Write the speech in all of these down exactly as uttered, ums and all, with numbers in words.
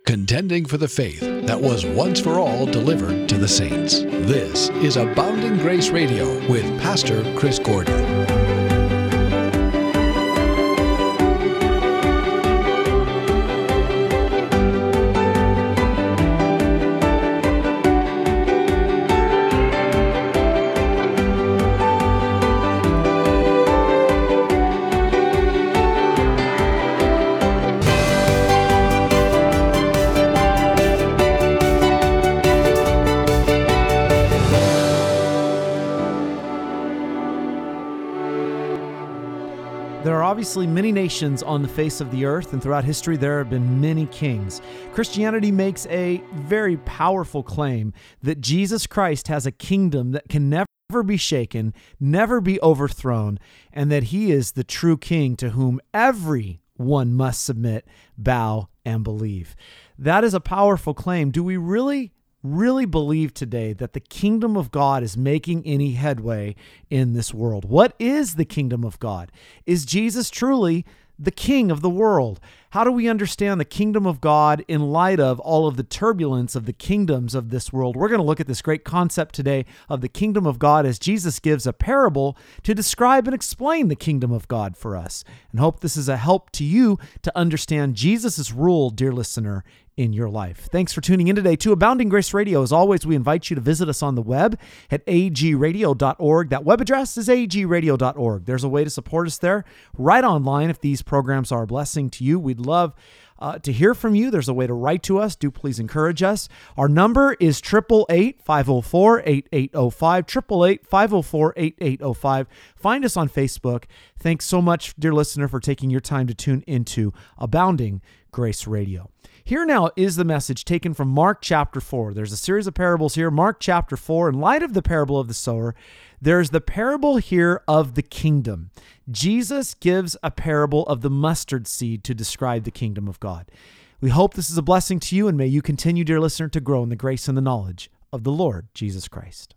contending for the faith that was once for all delivered to the saints. This is Abounding Grace Radio with Pastor Chris Gordon. There are obviously many nations on the face of the earth, and throughout history there have been many kings. Christianity makes a very powerful claim that Jesus Christ has a kingdom that can never be shaken, never be overthrown, and that he is the true king to whom everyone must submit, bow, and believe. That is a powerful claim. Do we really really believe today that the kingdom of God is making any headway in this world? What is the kingdom of God? Is Jesus truly the king of the world? How do we understand the kingdom of God in light of all of the turbulence of the kingdoms of this world? We're going to look at this great concept today of the kingdom of God as Jesus gives a parable to describe and explain the kingdom of God for us. And hope this is a help to you to understand Jesus' rule, dear listener, in your life. Thanks for tuning in today to Abounding Grace Radio. As always, we invite you to visit us on the web at a g radio dot org. That web address is a g radio dot org. There's a way to support us there right online if these programs are a blessing to you. We'd love uh, to hear from you. There's a way to write to us. Do please encourage us. Our number is eight eight eight, five oh four, eight eight oh five, eight eight eight, five oh four, eight eight oh five. Find us on Facebook. Thanks so much, dear listener, for taking your time to tune into Abounding Grace Radio. Here now is the message taken from Mark chapter four. There's a series of parables here. Mark chapter four, in light of the parable of the sower, there's the parable here of the kingdom. Jesus gives a parable of the mustard seed to describe the kingdom of God. We hope this is a blessing to you, and may you continue, dear listener, to grow in the grace and the knowledge of the Lord Jesus Christ.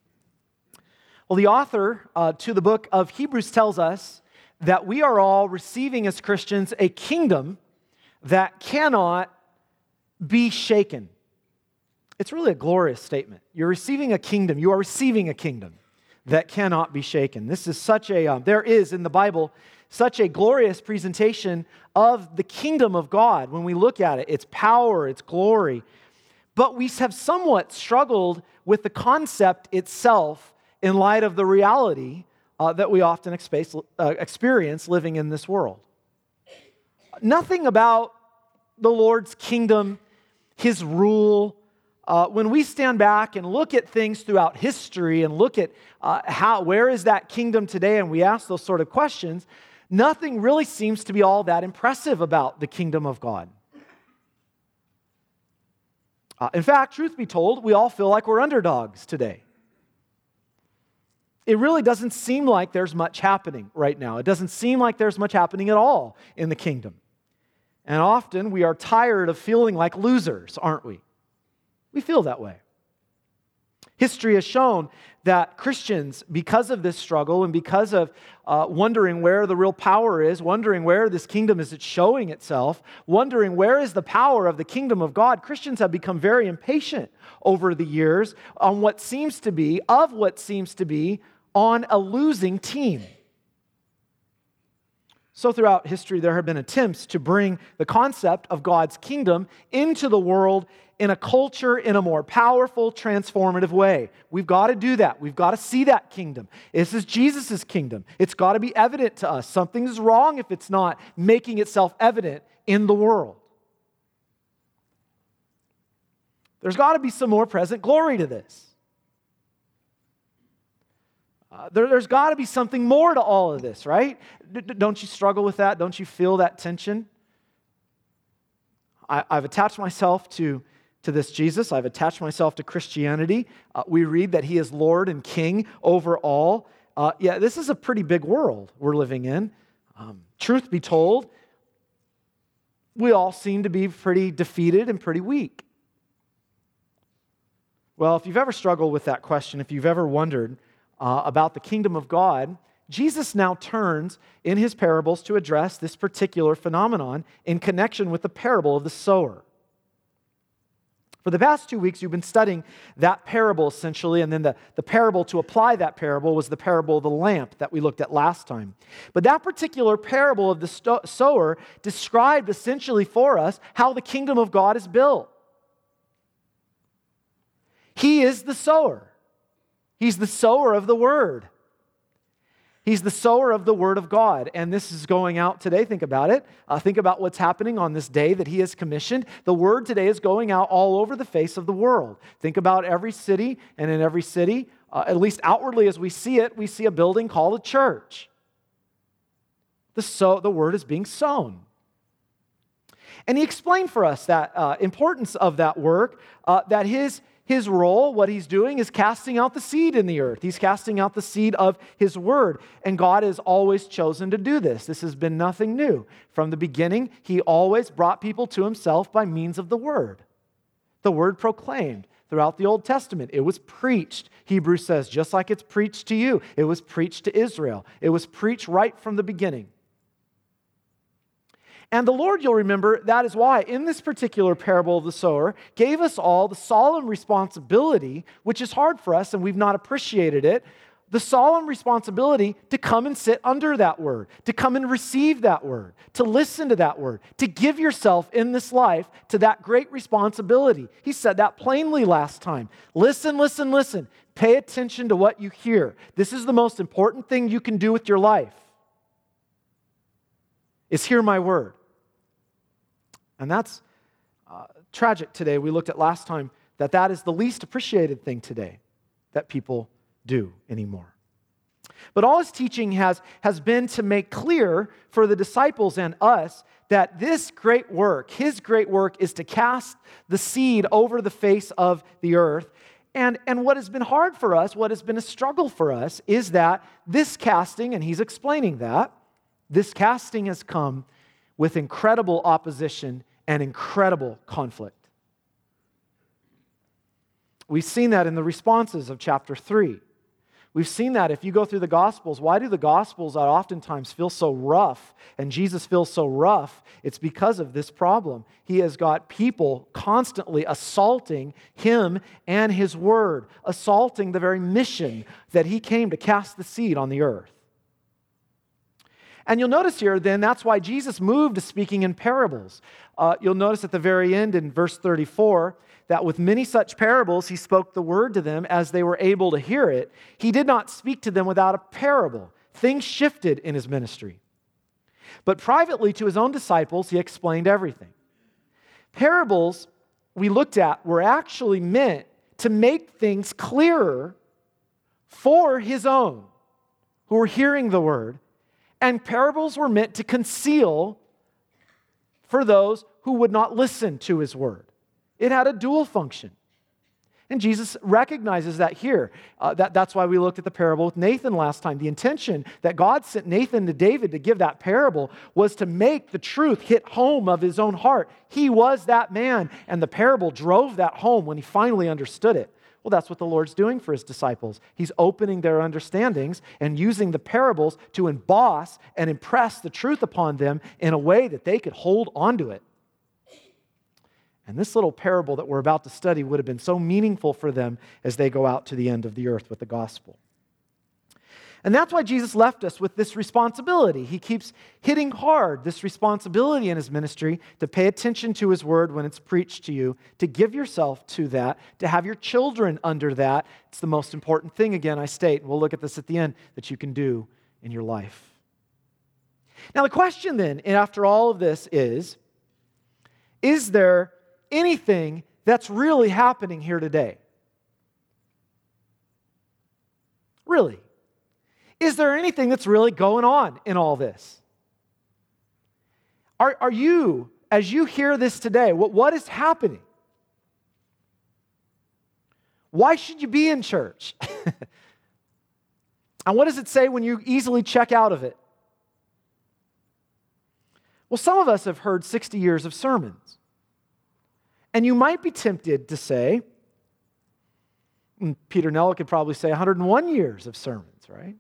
Well, the author uh, to the book of Hebrews tells us that we are all receiving as Christians a kingdom that cannot be shaken. It's really a glorious statement. You're receiving a kingdom. You are receiving a kingdom that cannot be shaken. This is such a, um, there is in the Bible, such a glorious presentation of the kingdom of God when we look at it. Its power, its glory. But we have somewhat struggled with the concept itself in light of the reality uh, that we often experience, uh, experience living in this world. Nothing about the Lord's kingdom, His rule, uh, when we stand back and look at things throughout history and look at uh, how, where is that kingdom today, and we ask those sort of questions, nothing really seems to be all that impressive about the kingdom of God. Uh, in fact, truth be told, we all feel like we're underdogs today. It really doesn't seem like there's much happening right now. It doesn't seem like there's much happening at all in the kingdom. And often we are tired of feeling like losers, aren't we? We feel that way. History has shown that Christians, because of this struggle and because of uh, wondering where the real power is, wondering where this kingdom is showing itself, wondering where is the power of the kingdom of God, Christians have become very impatient over the years on what seems to be, of what seems to be, on a losing team. So throughout history, there have been attempts to bring the concept of God's kingdom into the world in a culture in a more powerful, transformative way. We've got to do that. We've got to see that kingdom. This is Jesus' kingdom. It's got to be evident to us. Something's wrong if it's not making itself evident in the world. There's got to be some more present glory to this. Uh, there, there's got to be something more to all of this, right? D- don't you struggle with that? Don't you feel that tension? I, I've attached myself to, to this Jesus. I've attached myself to Christianity. Uh, we read that He is Lord and King over all. Uh, yeah, this is a pretty big world we're living in. Um, truth be told, we all seem to be pretty defeated and pretty weak. Well, if you've ever struggled with that question, if you've ever wondered Uh, about the kingdom of God, Jesus now turns in His parables to address this particular phenomenon in connection with the parable of the sower. For the past two weeks, you've been studying that parable essentially, and then the, the parable to apply that parable was the parable of the lamp that we looked at last time. But that particular parable of the sto- sower described essentially for us how the kingdom of God is built. He is the sower. He's the sower of the word. He's the sower of the Word of God, and this is going out today. Think about it. Uh, think about what's happening on this day that He has commissioned. The Word today is going out all over the face of the world. Think about every city, and in every city, uh, at least outwardly as we see it, we see a building called a church. The, so, the Word is being sown. And He explained for us that uh, importance of that work, uh, that His His role, what He's doing, is casting out the seed in the earth. He's casting out the seed of His Word. And God has always chosen to do this. This has been nothing new. From the beginning, He always brought people to Himself by means of the Word. The Word proclaimed throughout the Old Testament. It was preached, Hebrews says, just like it's preached to you. It was preached to Israel. It was preached right from the beginning. And the Lord, you'll remember, that is why in this particular parable of the sower, gave us all the solemn responsibility, which is hard for us and we've not appreciated it, the solemn responsibility to come and sit under that word, to come and receive that word, to listen to that word, to give yourself in this life to that great responsibility. He said that plainly last time. Listen, listen, listen. Pay attention to what you hear. This is the most important thing you can do with your life, is hear my word. And that's uh, tragic today. We looked at last time that that is the least appreciated thing today that people do anymore. But all His teaching has, has been to make clear for the disciples and us that this great work, His great work, is to cast the seed over the face of the earth. And, and what has been hard for us, what has been a struggle for us, is that this casting, and He's explaining that, this casting has come with incredible opposition and incredible conflict. We've seen that in the responses of chapter three. We've seen that if you go through the Gospels. Why do the Gospels oftentimes feel so rough and Jesus feels so rough? It's because of this problem. He has got people constantly assaulting Him and His Word, assaulting the very mission that He came to cast the seed on the earth. And you'll notice here, then, that's why Jesus moved to speaking in parables. Uh, you'll notice at the very end in verse thirty-four that with many such parables, He spoke the word to them as they were able to hear it. He did not speak to them without a parable. Things shifted in His ministry. But privately to His own disciples, He explained everything. Parables, we looked at, were actually meant to make things clearer for His own who were hearing the word. And parables were meant to conceal for those who would not listen to His word. It had a dual function. And Jesus recognizes that here. Uh, that, that's why we looked at the parable with Nathan last time. The intention that God sent Nathan to David to give that parable was to make the truth hit home of his own heart. He was that man, and the parable drove that home when he finally understood it. Well, that's what the Lord's doing for His disciples. He's opening their understandings and using the parables to emboss and impress the truth upon them in a way that they could hold onto it. And this little parable that we're about to study would have been so meaningful for them as they go out to the end of the earth with the gospel. And that's why Jesus left us with this responsibility. He keeps hitting hard this responsibility in His ministry to pay attention to His word when it's preached to you, to give yourself to that, to have your children under that. It's the most important thing, again, I state, and we'll look at this at the end, that you can do in your life. Now the question then, after all of this is, is there anything that's really happening here today? Really? Is there anything that's really going on in all this? Are, are you, as you hear this today, what, what is happening? Why should you be in church? And what does it say when you easily check out of it? Well, some of us have heard sixty years of sermons. And you might be tempted to say, and Peter Nella could probably say one hundred one years of sermons, right?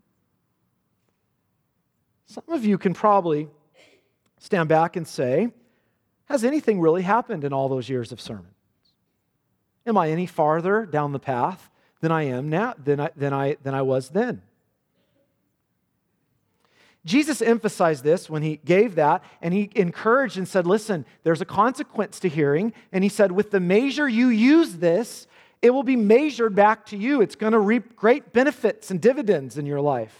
Some of you can probably stand back and say, has anything really happened in all those years of sermons? Am I any farther down the path than I am now, than I, than I, than I was then? Jesus emphasized this when he gave that, and he encouraged and said, listen, there's a consequence to hearing. And he said, with the measure you use this, it will be measured back to you. It's going to reap great benefits and dividends in your life.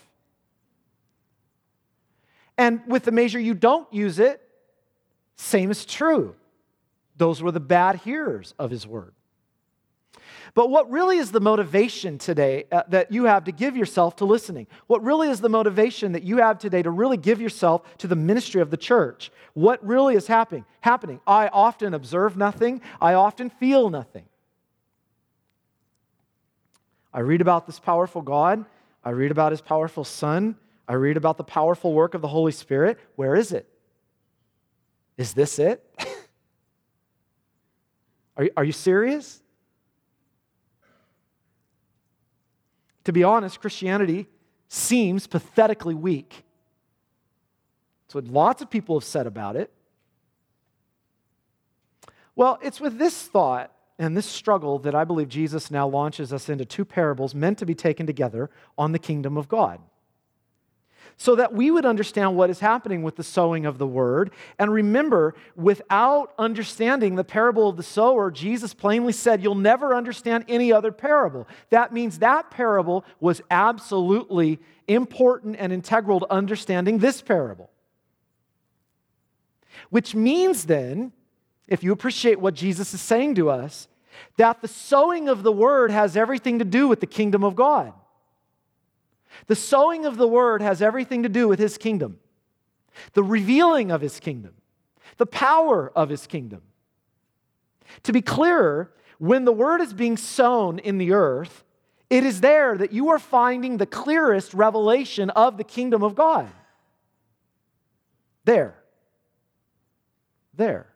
And with the measure you don't use it, same is true. Those were the bad hearers of his word. But what really is the motivation today uh, that you have to give yourself to listening? What really is the motivation that you have today to really give yourself to the ministry of the church? What really is happening? Happening. I often observe nothing. I often feel nothing. I read about this powerful God. I read about his powerful Son. I read about the powerful work of the Holy Spirit. Where is it? Is this it? are, are you serious? To be honest, Christianity seems pathetically weak. That's what lots of people have said about it. Well, it's with this thought and this struggle that I believe Jesus now launches us into two parables meant to be taken together on the kingdom of God, so that we would understand what is happening with the sowing of the word. And remember, without understanding the parable of the sower, Jesus plainly said, you'll never understand any other parable. That means that parable was absolutely important and integral to understanding this parable. Which means then, if you appreciate what Jesus is saying to us, that the sowing of the word has everything to do with the kingdom of God. The sowing of the word has everything to do with his kingdom, the revealing of his kingdom, the power of his kingdom. To be clearer, when the word is being sown in the earth, it is there that you are finding the clearest revelation of the kingdom of God. There. There.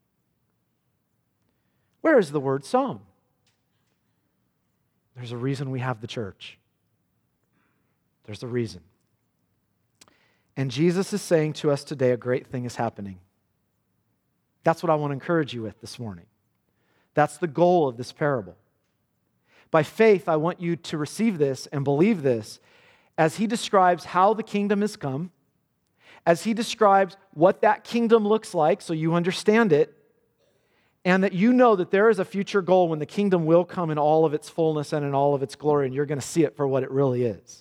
Where is the word sown? There's a reason we have the church. There's a reason. And Jesus is saying to us today, a great thing is happening. That's what I want to encourage you with this morning. That's the goal of this parable. By faith, I want you to receive this and believe this as he describes how the kingdom has come, as he describes what that kingdom looks like so you understand it, and that you know that there is a future goal when the kingdom will come in all of its fullness and in all of its glory, and you're going to see it for what it really is.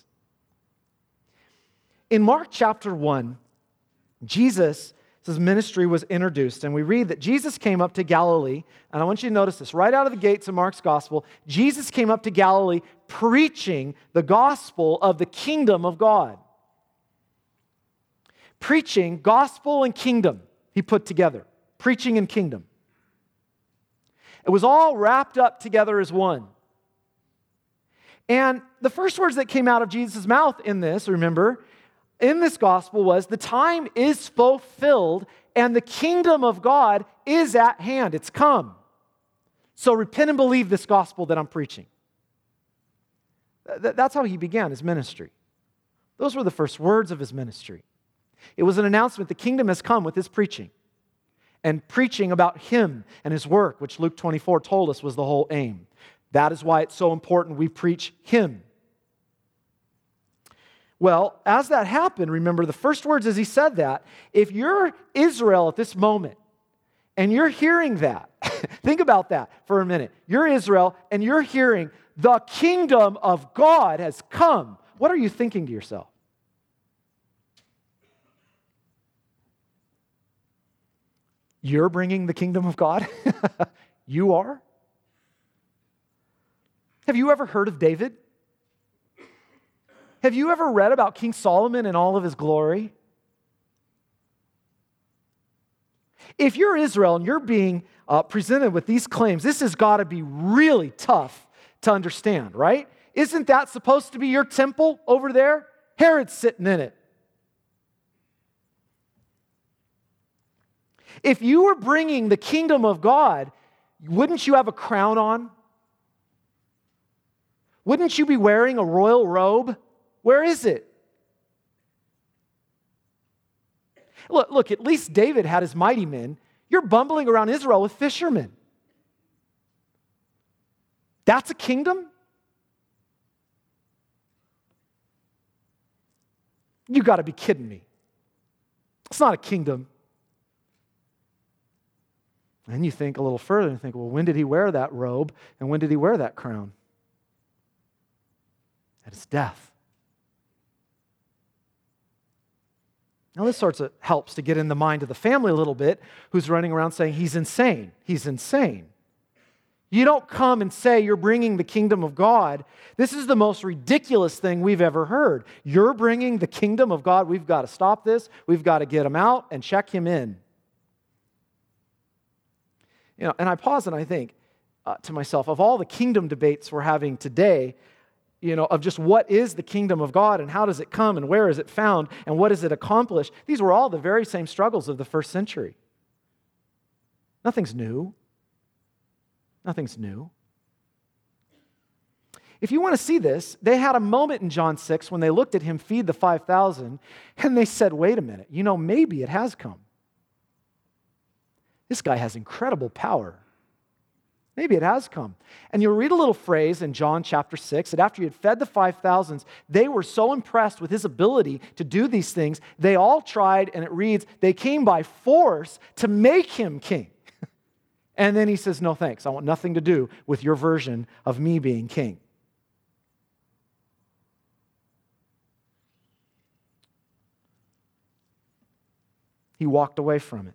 In Mark chapter one, Jesus' ministry was introduced, and we read that Jesus came up to Galilee, and I want you to notice this, right out of the gates of Mark's gospel, Jesus came up to Galilee preaching the gospel of the kingdom of God. Preaching, gospel and kingdom, he put together. Preaching and kingdom. It was all wrapped up together as one. And the first words that came out of Jesus' mouth in this, remember, in this gospel was, the time is fulfilled and the kingdom of God is at hand. It's come. So repent and believe this gospel that I'm preaching. That's how he began his ministry. Those were the first words of his ministry. It was an announcement, the kingdom has come with his preaching. And preaching about him and his work, which Luke twenty-four told us was the whole aim. That is why it's so important we preach him. Well, as that happened, remember the first words as he said that, if you're Israel at this moment and you're hearing that, think about that for a minute. You're Israel and you're hearing the kingdom of God has come. What are you thinking to yourself? You're bringing the kingdom of God? You are? Have you ever heard of David? Have you ever read about King Solomon and all of his glory? If you're Israel and you're being uh, presented with these claims, this has got to be really tough to understand, right? Isn't that supposed to be your temple over there? Herod's sitting in it. If you were bringing the kingdom of God, wouldn't you have a crown on? Wouldn't you be wearing a royal robe? Where is it? Look, look, at least David had his mighty men. You're bumbling around Israel with fishermen. That's a kingdom? You got to be kidding me. It's not a kingdom. And you think a little further and think, well, when did he wear that robe? And when did he wear that crown? At his death. Now, this sort of helps to get in the mind of the family a little bit, who's running around saying, he's insane. He's insane. You don't come and say you're bringing the kingdom of God. This is the most ridiculous thing we've ever heard. You're bringing the kingdom of God. We've got to stop this. We've got to get him out and check him in. You know, and I pause and I think uh, to myself, of all the kingdom debates we're having today, you know, of just what is the kingdom of God and how does it come and where is it found and what does it accomplish, these were all the very same struggles of the first century. Nothing's new. Nothing's new. If you want to see this, they had a moment in John six when they looked at him feed the five thousand and they said, wait a minute, you know, maybe it has come. This guy has incredible power. Maybe it has come. And you'll read a little phrase in John chapter six that after he had fed the five thousands, they were so impressed with his ability to do these things, they all tried, and it reads, they came by force to make him king. And then he says, no thanks, I want nothing to do with your version of me being king. He walked away from it.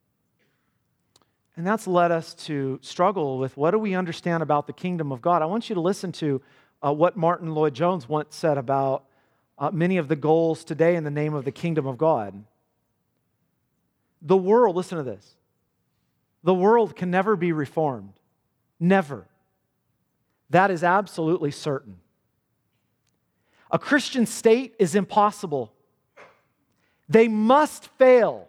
And that's led us to struggle with what do we understand about the kingdom of God. I want you to listen to uh, what Martin Lloyd-Jones once said about uh, many of the goals today in the name of the kingdom of God. The world, listen to this, the world can never be reformed. Never. That is absolutely certain. A Christian state is impossible. They must fail.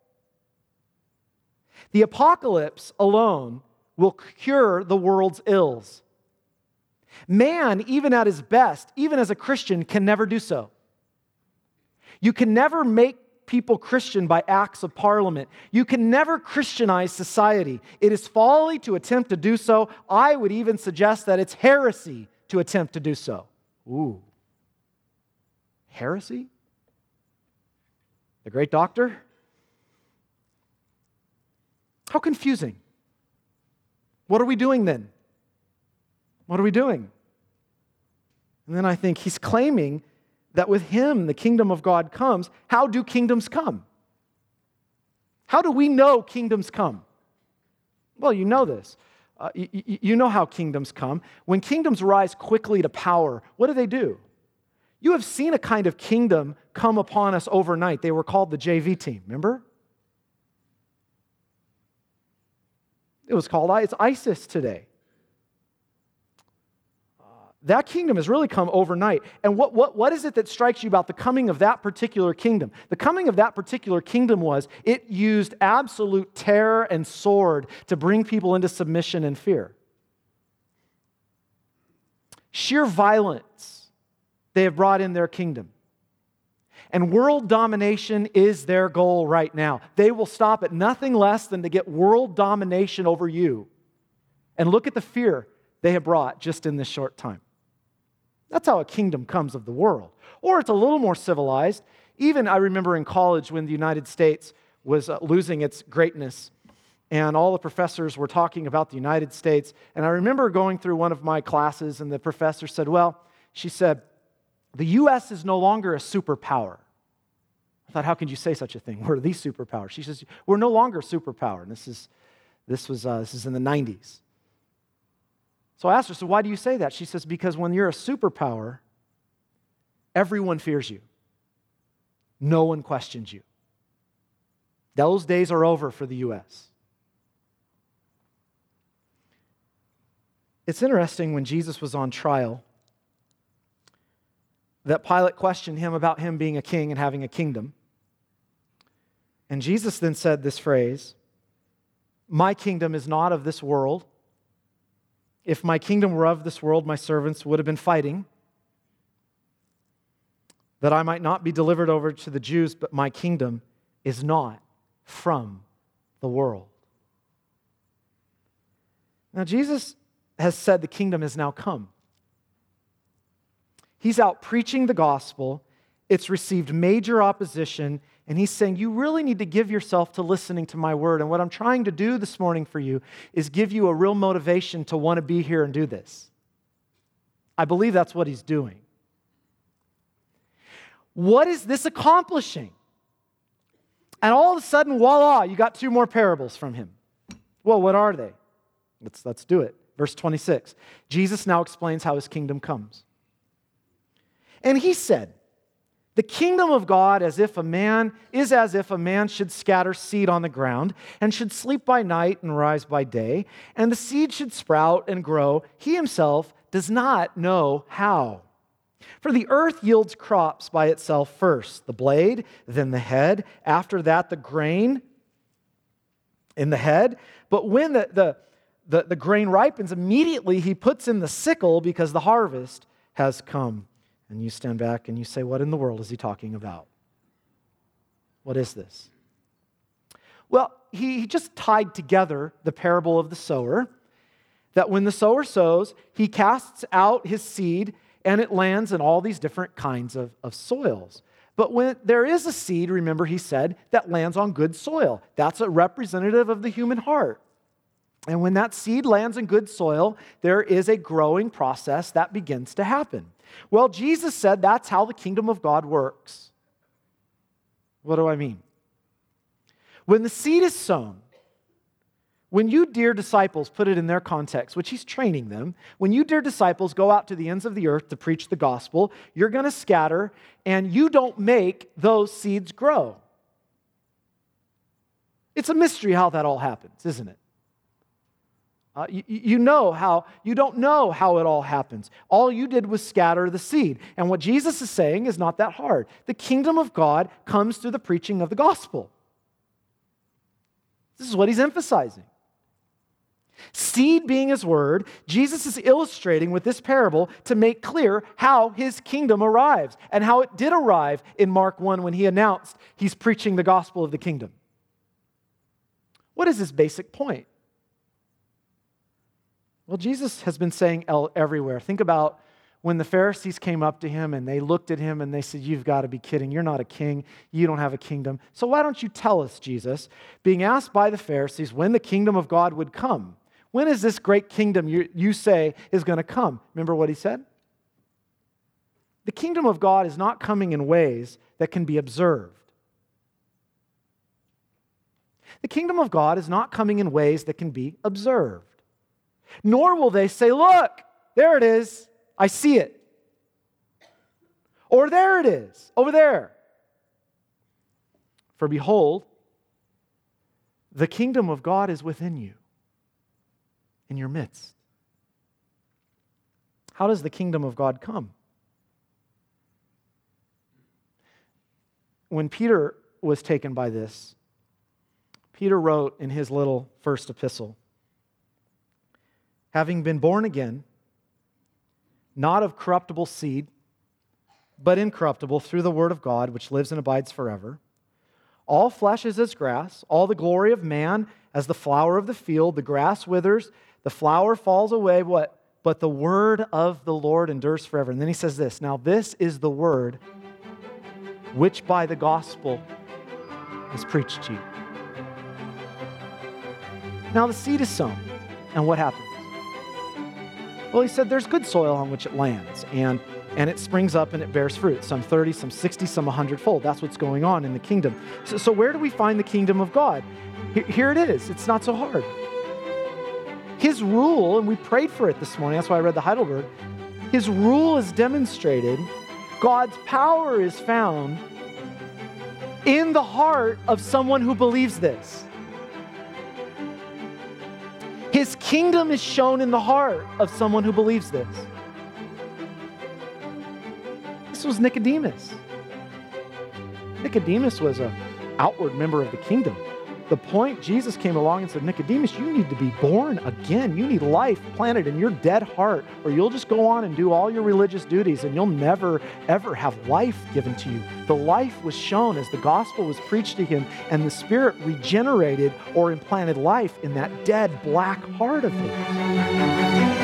The apocalypse alone will cure the world's ills. Man, even at his best, even as a Christian, can never do so. You can never make people Christian by acts of parliament. You can never Christianize society. It is folly to attempt to do so. I would even suggest that it's heresy to attempt to do so. Ooh. Heresy? The great doctor? How confusing. What are we doing then? What are we doing? And then I think he's claiming that with him the kingdom of God comes. How do kingdoms come? How do we know kingdoms come? Well, you know this. Uh, you, you know how kingdoms come. When kingdoms rise quickly to power, what do they do? You have seen a kind of kingdom come upon us overnight. They were called the J V team, remember? It was called, it's ISIS today. Uh, that kingdom has really come overnight. And what, what, what is it that strikes you about the coming of that particular kingdom? The coming of that particular kingdom was it used absolute terror and sword to bring people into submission and fear. Sheer violence they have brought in their kingdom. And world domination is their goal right now. They will stop at nothing less than to get world domination over you. And look at the fear they have brought just in this short time. That's how a kingdom comes of the world. Or it's a little more civilized. Even I remember in college when the United States was uh, losing its greatness and all the professors were talking about the United States. And I remember going through one of my classes and the professor said, well, she said, the U S is no longer a superpower. I thought, how could you say such a thing? We're the superpower. She says, we're no longer a superpower. And this is, this was, uh, this is in the nineties. So I asked her, so why do you say that? She says, because when you're a superpower, everyone fears you. No one questions you. Those days are over for the U S. It's interesting when Jesus was on trial that Pilate questioned him about him being a king and having a kingdom. And Jesus then said this phrase, my kingdom is not of this world. If my kingdom were of this world, my servants would have been fighting, that I might not be delivered over to the Jews, but my kingdom is not from the world. Now, Jesus has said the kingdom has now come. He's out preaching the gospel. It's received major opposition, and he's saying, you really need to give yourself to listening to my word. And what I'm trying to do this morning for you is give you a real motivation to want to be here and do this. I believe that's what he's doing. What is this accomplishing? And all of a sudden, voila, you got two more parables from him. Well, what are they? Let's, let's do it. Verse twenty-six. Jesus now explains how his kingdom comes. And he said, the kingdom of God as if a man is as if a man should scatter seed on the ground and should sleep by night and rise by day, and the seed should sprout and grow. He himself does not know how. For the earth yields crops by itself first, the blade, then the head, after that the grain in the head. But when the, the, the, the grain ripens, immediately he puts in the sickle because the harvest has come. And you stand back and you say, what in the world is he talking about? What is this? Well, he just tied together the parable of the sower, that when the sower sows, he casts out his seed and it lands in all these different kinds of, of soils. But when there is a seed, remember he said, that lands on good soil. That's a representative of the human heart. And when that seed lands in good soil, there is a growing process that begins to happen. Well, Jesus said that's how the kingdom of God works. What do I mean? When the seed is sown, when you, dear disciples, put it in their context, which he's training them, when you, dear disciples, go out to the ends of the earth to preach the gospel, you're going to scatter, and you don't make those seeds grow. It's a mystery how that all happens, isn't it? Uh, you, you know how, you don't know how it all happens. All you did was scatter the seed. And what Jesus is saying is not that hard. The kingdom of God comes through the preaching of the gospel. This is what he's emphasizing. Seed being his word, Jesus is illustrating with this parable to make clear how his kingdom arrives and how it did arrive in Mark one when he announced he's preaching the gospel of the kingdom. What is his basic point? Well, Jesus has been saying everywhere. Think about when the Pharisees came up to him and they looked at him and they said, you've got to be kidding. You're not a king. You don't have a kingdom. So why don't you tell us, Jesus? Being asked by the Pharisees when the kingdom of God would come. When is this great kingdom you, you say is going to come? Remember what he said? The kingdom of God is not coming in ways that can be observed. The kingdom of God is not coming in ways that can be observed. Nor will they say, look, there it is, I see it. Or there it is, over there. For behold, the kingdom of God is within you, in your midst. How does the kingdom of God come? When Peter was taken by this, Peter wrote in his little first epistle, having been born again, not of corruptible seed, but incorruptible through the word of God, which lives and abides forever. All flesh is as grass, all the glory of man as the flower of the field. The grass withers, the flower falls away, what? But the word of the Lord endures forever. And then he says this, now this is the word which by the gospel is preached to you. Now the seed is sown, and what happens? Well, he said there's good soil on which it lands, and, and it springs up and it bears fruit, some thirty, some sixty, some one hundred fold. That's what's going on in the kingdom. So, so where do we find the kingdom of God? Here, here it is. It's not so hard. His rule, and we prayed for it this morning, that's why I read the Heidelberg, his rule is demonstrated. God's power is found in the heart of someone who believes this. His kingdom is shown in the heart of someone who believes this. This was Nicodemus. Nicodemus was an outward member of the kingdom, the point, Jesus came along and said, Nicodemus, you need to be born again. You need life planted in your dead heart, or you'll just go on and do all your religious duties and you'll never, ever have life given to you. The life was shown as the gospel was preached to him, and the Spirit regenerated or implanted life in that dead black heart of his.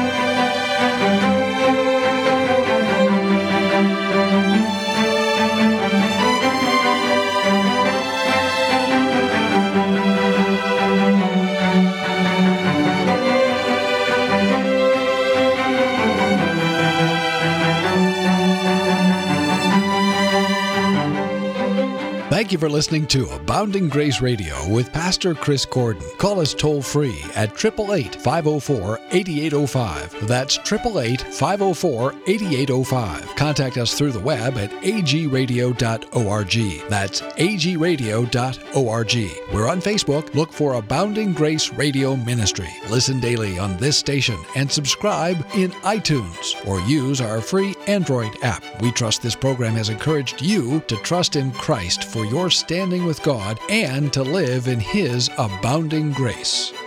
Thank you for listening to Abounding Grace Radio with Pastor Chris Gordon. Call us toll free at eight eight eight, five oh four, eight eight oh five. That's eight eight eight, five oh four, eight eight oh five. Contact us through the web at a g radio dot org. That's a g radio dot org. We're on Facebook. Look for Abounding Grace Radio Ministry. Listen daily on this station and subscribe in iTunes or use our free Android app. We trust this program has encouraged you to trust in Christ for your standing with God and to live in His abounding grace.